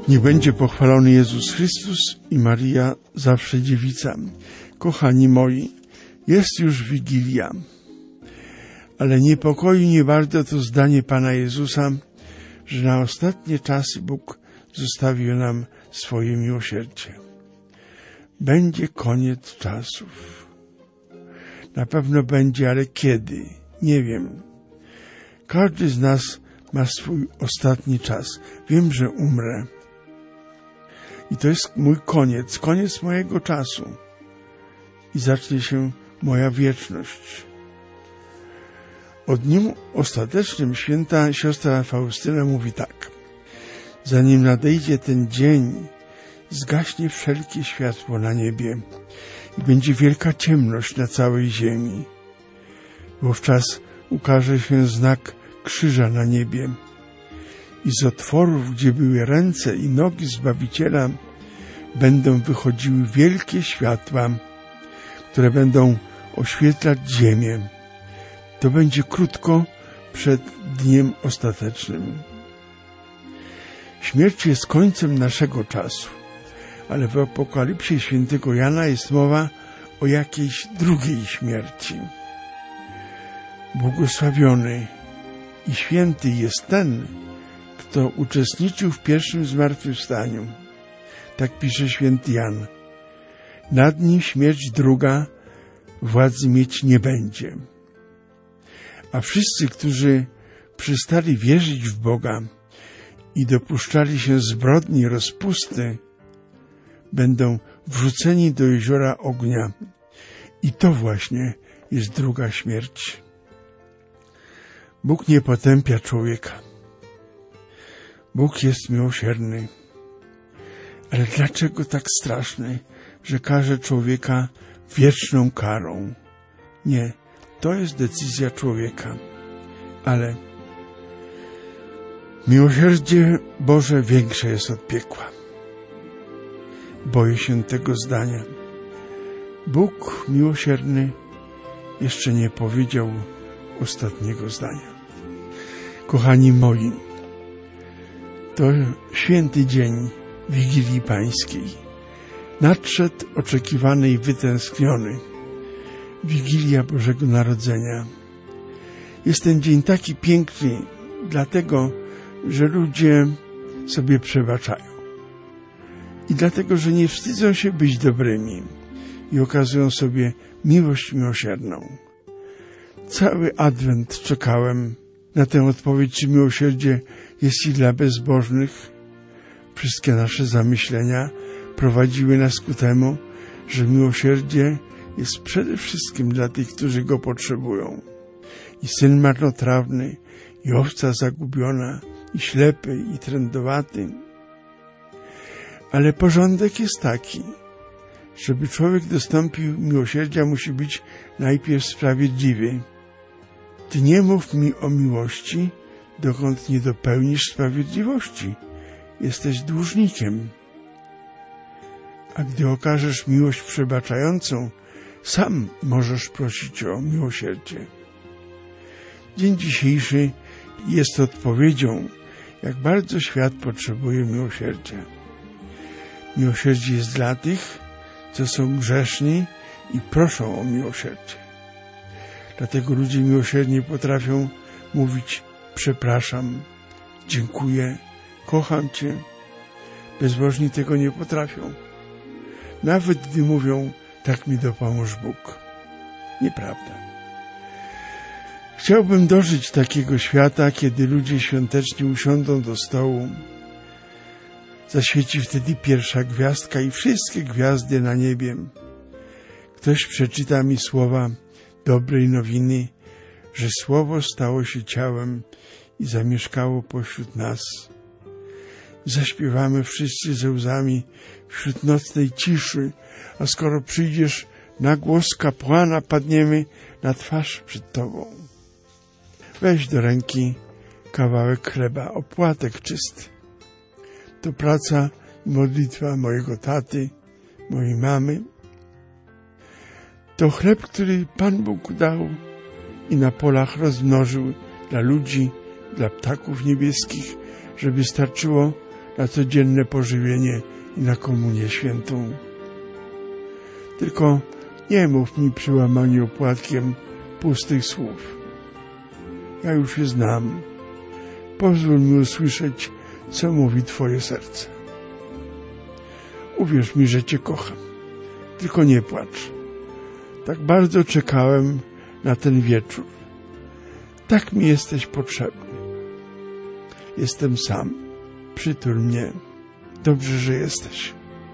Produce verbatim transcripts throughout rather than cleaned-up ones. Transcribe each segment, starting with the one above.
Niech będzie pochwalony Jezus Chrystus i Maria, zawsze dziewica. Kochani moi, jest już Wigilia, ale niepokoi mnie bardzo to zdanie Pana Jezusa, że na ostatnie czasy Bóg zostawił nam swoje miłosierdzie. Będzie koniec czasów. Na pewno będzie, ale kiedy? Nie wiem. Każdy z nas ma swój ostatni czas. Wiem, że umrę. I to jest mój koniec, koniec mojego czasu. I zacznie się moja wieczność. O dniu ostatecznym święta siostra Faustyna mówi tak. Zanim nadejdzie ten dzień, zgaśnie wszelkie światło na niebie i będzie wielka ciemność na całej ziemi. Wówczas ukaże się znak krzyża na niebie i z otworów, gdzie były ręce i nogi Zbawiciela, będą wychodziły wielkie światła, które będą oświetlać ziemię. To będzie krótko przed dniem ostatecznym. Śmierć jest końcem naszego czasu, ale w Apokalipsie świętego Jana jest mowa o jakiejś drugiej śmierci. Błogosławiony i święty jest ten, kto uczestniczył w pierwszym zmartwychwstaniu. Tak pisze święty Jan. Nad nim śmierć druga władzy mieć nie będzie. A wszyscy, którzy przestali wierzyć w Boga i dopuszczali się zbrodni rozpusty, będą wrzuceni do jeziora ognia. I to właśnie jest druga śmierć. Bóg nie potępia człowieka. Bóg jest miłosierny. Ale dlaczego tak straszny, że karze człowieka wieczną karą? Nie, to jest decyzja człowieka. Ale miłosierdzie Boże większe jest od piekła. Boję się tego zdania. Bóg miłosierny jeszcze nie powiedział ostatniego zdania. Kochani moi, to święty dzień Wigilii Pańskiej. Nadszedł oczekiwany i wytęskniony. Wigilia Bożego Narodzenia. Jest ten dzień taki piękny, dlatego, że ludzie sobie przebaczają. I dlatego, że nie wstydzą się być dobrymi i okazują sobie miłość miłosierną. Cały Adwent czekałem na tę odpowiedź, czy miłosierdzie jest i dla bezbożnych. Wszystkie nasze zamyślenia prowadziły nas ku temu, że miłosierdzie jest przede wszystkim dla tych, którzy go potrzebują. I syn marnotrawny, i owca zagubiona, i ślepy, i trędowaty. Ale porządek jest taki, żeby człowiek dostąpił miłosierdzia, musi być najpierw sprawiedliwy. Ty nie mów mi o miłości, dokąd nie dopełnisz sprawiedliwości. Jesteś dłużnikiem. A gdy okażesz miłość przebaczającą, sam możesz prosić o miłosierdzie. Dzień dzisiejszy jest odpowiedzią, jak bardzo świat potrzebuje miłosierdzia. Miłosierdzie jest dla tych, co są grzeszni i proszą o miłosierdzie. Dlatego ludzie miłosiernie potrafią mówić przepraszam, dziękuję, kocham Cię. Bezbożni tego nie potrafią. Nawet gdy mówią tak mi dopomóż Bóg. Nieprawda. Chciałbym dożyć takiego świata, kiedy ludzie świątecznie usiądą do stołu. Zaświeci wtedy pierwsza gwiazdka i wszystkie gwiazdy na niebie. Ktoś przeczyta mi słowa dobrej nowiny, że Słowo stało się ciałem i zamieszkało pośród nas. Zaśpiewamy wszyscy ze łzami wśród nocnej ciszy, a skoro przyjdziesz, na głos kapłana padniemy na twarz przed Tobą. Weź do ręki kawałek chleba, opłatek czysty. To praca i modlitwa mojego taty, mojej mamy. To chleb, który Pan Bóg dał i na polach rozmnożył dla ludzi, dla ptaków niebieskich, żeby starczyło na codzienne pożywienie i na komunię świętą. Tylko nie mów mi przy łamaniu opłatkiem pustych słów. Ja już je znam. Pozwól mi usłyszeć, co mówi Twoje serce. Uwierz mi, że Cię kocham. Tylko nie płacz. Tak bardzo czekałem na ten wieczór. Tak mi jesteś potrzebny. Jestem sam. Przytul mnie. Dobrze, że jesteś.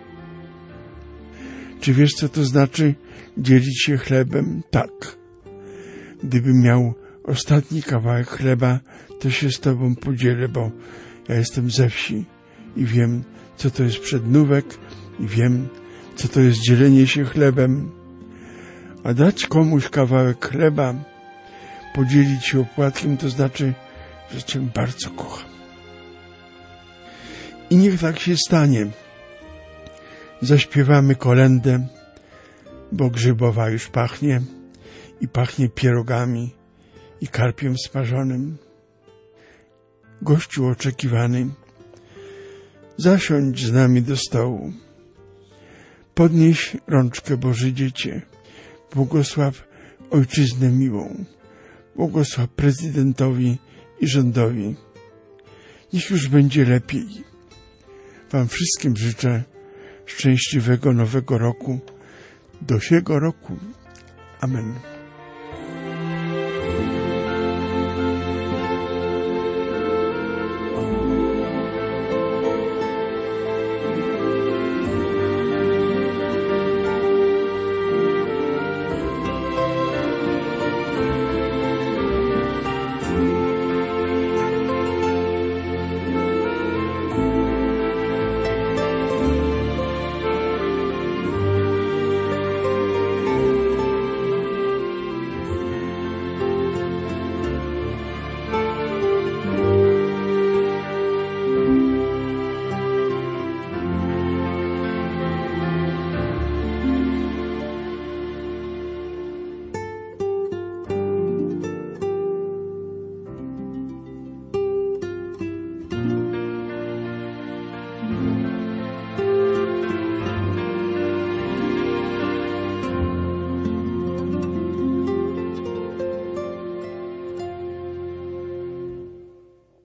Czy wiesz, co to znaczy dzielić się chlebem? Tak. Gdybym miał ostatni kawałek chleba, to się z Tobą podzielę, bo ja jestem ze wsi i wiem, co to jest przednówek i wiem, co to jest dzielenie się chlebem. A dać komuś kawałek chleba, podzielić się opłatkiem, to znaczy, że Cię bardzo kocham. I niech tak się stanie. Zaśpiewamy kolędę, bo grzybowa już pachnie i pachnie pierogami i karpiem smażonym. Gościu oczekiwany, zasiądź z nami do stołu. Podnieś rączkę, Boże Dziecię. Błogosław ojczyznę miłą. Błogosław prezydentowi i rządowi. Niech już będzie lepiej. Wam wszystkim życzę szczęśliwego nowego roku. Do siego roku. Amen.